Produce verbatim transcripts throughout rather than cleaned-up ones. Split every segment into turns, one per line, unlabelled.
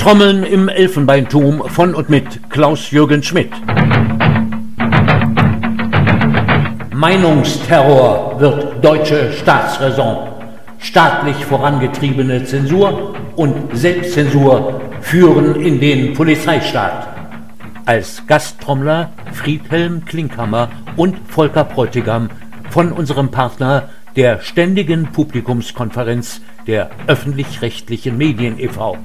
Trommeln im Elfenbeinturm von und mit Klaus-Jürgen Schmidt. Meinungsterror wird deutsche Staatsräson. Staatlich vorangetriebene Zensur und Selbstzensur führen in den Polizeistaat. Als Gasttrommler Friedhelm Klinkhammer und Volker Bräutigam von unserem Partner der Ständigen Publikumskonferenz der öffentlich-rechtlichen Medien e V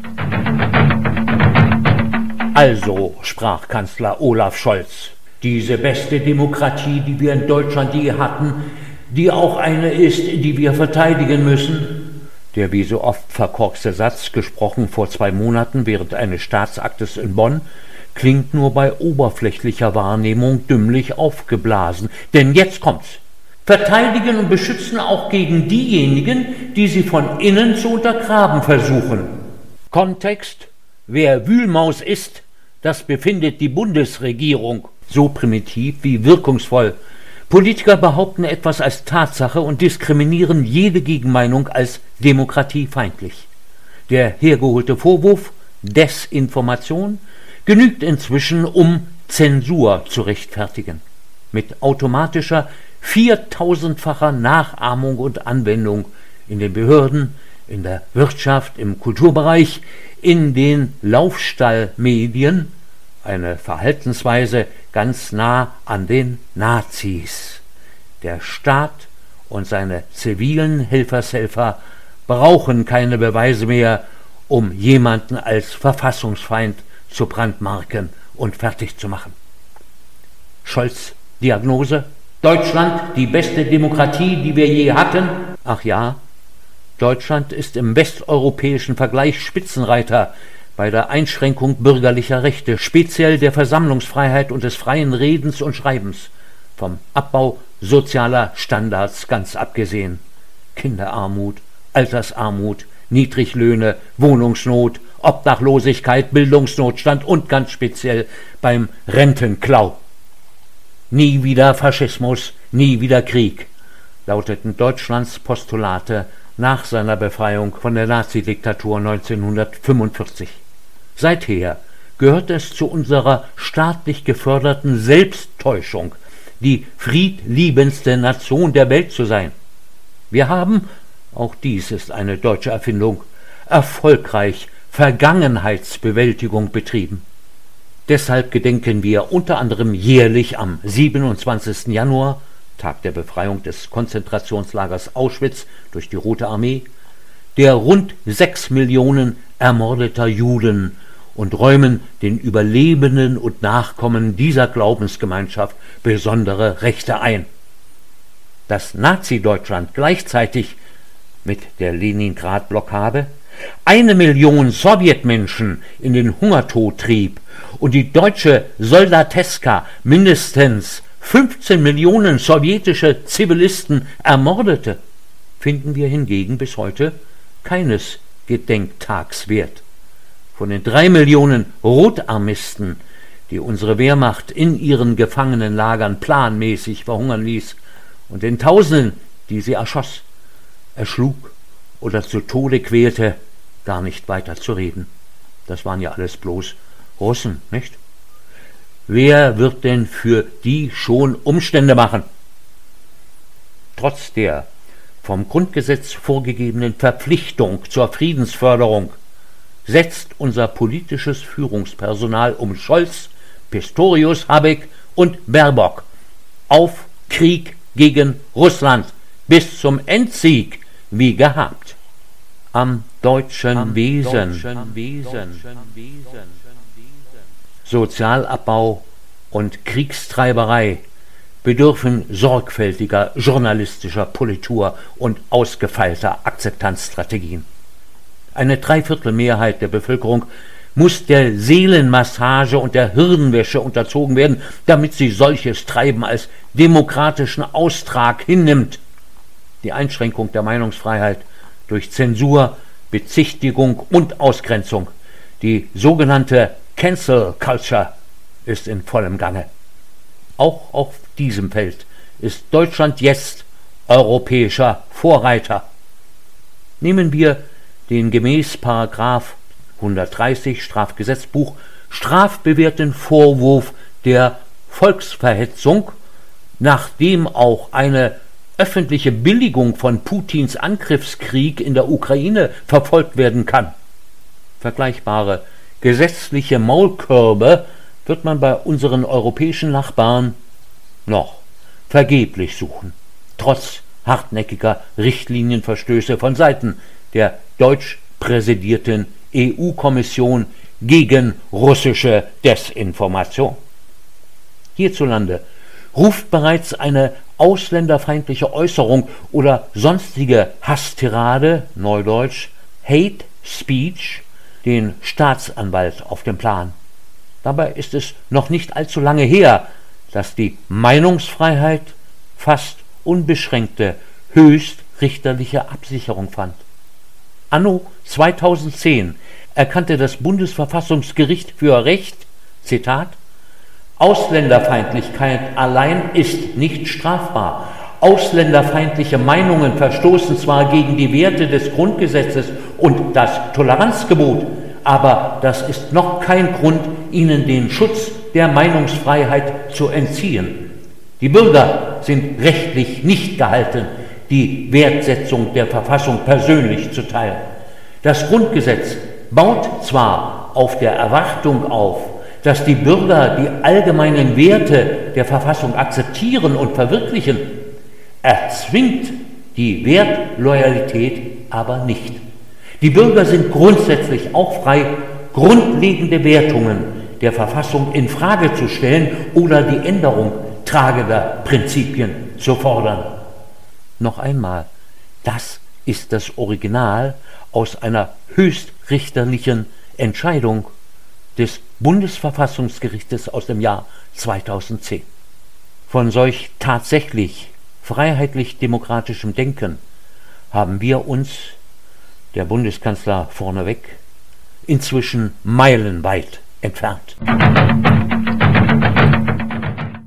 Also, sprach Kanzler Olaf Scholz, diese beste Demokratie, die wir in Deutschland je hatten, die auch eine ist, die wir verteidigen müssen. Der wie so oft verkorkste Satz, gesprochen vor zwei Monaten während eines Staatsaktes in Bonn, klingt nur bei oberflächlicher Wahrnehmung dümmlich aufgeblasen. Denn jetzt kommt's. Verteidigen und beschützen auch gegen diejenigen, die sie von innen zu untergraben versuchen. Kontext: Wer Wühlmaus ist, das befindet die Bundesregierung. So primitiv wie wirkungsvoll. Politiker behaupten etwas als Tatsache und diskriminieren jede Gegenmeinung als demokratiefeindlich. Der hergeholte Vorwurf Desinformation genügt inzwischen, um Zensur zu rechtfertigen. Mit automatischer viertausendfacher Nachahmung und Anwendung in den Behörden, in der Wirtschaft, im Kulturbereich, in den Laufstallmedien, eine Verhaltensweise ganz nah an den Nazis. Der Staat und seine zivilen Helfershelfer brauchen keine Beweise mehr, um jemanden als Verfassungsfeind zu brandmarken und fertig zu machen. Scholz Diagnose: Deutschland, die beste Demokratie, die wir je hatten. Ach ja, Deutschland ist im westeuropäischen Vergleich Spitzenreiter bei der Einschränkung bürgerlicher Rechte, speziell der Versammlungsfreiheit und des freien Redens und Schreibens, vom Abbau sozialer Standards ganz abgesehen. Kinderarmut, Altersarmut, Niedriglöhne, Wohnungsnot, Obdachlosigkeit, Bildungsnotstand und ganz speziell beim Rentenklau. Nie wieder Faschismus, nie wieder Krieg, lauteten Deutschlands Postulate nach seiner Befreiung von der Nazidiktatur neunzehnhundertfünfundvierzig. Seither gehört es zu unserer staatlich geförderten Selbsttäuschung, die friedliebendste Nation der Welt zu sein. Wir haben, auch dies ist eine deutsche Erfindung, erfolgreich Vergangenheitsbewältigung betrieben. Deshalb gedenken wir unter anderem jährlich am siebenundzwanzigsten Januar, Tag der Befreiung des Konzentrationslagers Auschwitz durch die Rote Armee, der rund sechs Millionen ermordeter Juden und räumen den Überlebenden und Nachkommen dieser Glaubensgemeinschaft besondere Rechte ein. Dass Nazi-Deutschland gleichzeitig mit der Leningrad-Blockade eine Million Sowjetmenschen in den Hungertod trieb und die deutsche Soldateska mindestens fünfzehn Millionen sowjetische Zivilisten ermordete, finden wir hingegen bis heute keines Gedenktags wert. Von den drei Millionen Rotarmisten, die unsere Wehrmacht in ihren Gefangenenlagern planmäßig verhungern ließ, und den Tausenden, die sie erschoss, erschlug oder zu Tode quälte, gar nicht weiter zu reden. Das waren ja alles bloß Russen, nicht? Wer wird denn für die schon Umstände machen? Trotz der vom Grundgesetz vorgegebenen Verpflichtung zur Friedensförderung setzt unser politisches Führungspersonal um Scholz, Pistorius, Habeck und Baerbock auf Krieg gegen Russland bis zum Endsieg wie gehabt. Am deutschen Am Wesen, deutschen Wesen. Sozialabbau und Kriegstreiberei bedürfen sorgfältiger journalistischer Politur und ausgefeilter Akzeptanzstrategien. Eine Dreiviertelmehrheit der Bevölkerung muss der Seelenmassage und der Hirnwäsche unterzogen werden, damit sie solches Treiben als demokratischen Austrag hinnimmt. Die Einschränkung der Meinungsfreiheit durch Zensur, Bezichtigung und Ausgrenzung, die sogenannte Cancel Culture, ist in vollem Gange. Auch auf diesem Feld ist Deutschland jetzt europäischer Vorreiter. Nehmen wir den gemäß Paragraph hundertdreißig Strafgesetzbuch strafbewährten Vorwurf der Volksverhetzung, nachdem auch eine öffentliche Billigung von Putins Angriffskrieg in der Ukraine verfolgt werden kann. Vergleichbare gesetzliche Maulkörbe wird man bei unseren europäischen Nachbarn noch vergeblich suchen, trotz hartnäckiger Richtlinienverstöße von Seiten der deutsch präsidierten E U-Kommission gegen russische Desinformation. Hierzulande ruft bereits eine ausländerfeindliche Äußerung oder sonstige Hasstirade, neudeutsch Hate Speech, den Staatsanwalt auf den Plan. Dabei ist es noch nicht allzu lange her, dass die Meinungsfreiheit fast unbeschränkte höchstrichterliche Absicherung fand. Anno zweitausendzehn erkannte das Bundesverfassungsgericht für Recht, Zitat, Ausländerfeindlichkeit allein ist nicht strafbar. Ausländerfeindliche Meinungen verstoßen zwar gegen die Werte des Grundgesetzes und das Toleranzgebot, aber das ist noch kein Grund, ihnen den Schutz der Meinungsfreiheit zu entziehen. Die Bürger sind rechtlich nicht gehalten, die Wertsetzung der Verfassung persönlich zu teilen. Das Grundgesetz baut zwar auf der Erwartung auf, dass die Bürger die allgemeinen Werte der Verfassung akzeptieren und verwirklichen, erzwingt die Wertloyalität aber nicht. Die Bürger sind grundsätzlich auch frei, grundlegende Wertungen der Verfassung in Frage zu stellen oder die Änderung tragender Prinzipien zu fordern. Noch einmal, das ist das Original aus einer höchstrichterlichen Entscheidung des Bundesverfassungsgerichtes aus dem Jahr zweitausendzehn. Von solch tatsächlich freiheitlich-demokratischem Denken haben wir uns, der Bundeskanzler vorneweg, inzwischen meilenweit entfernt.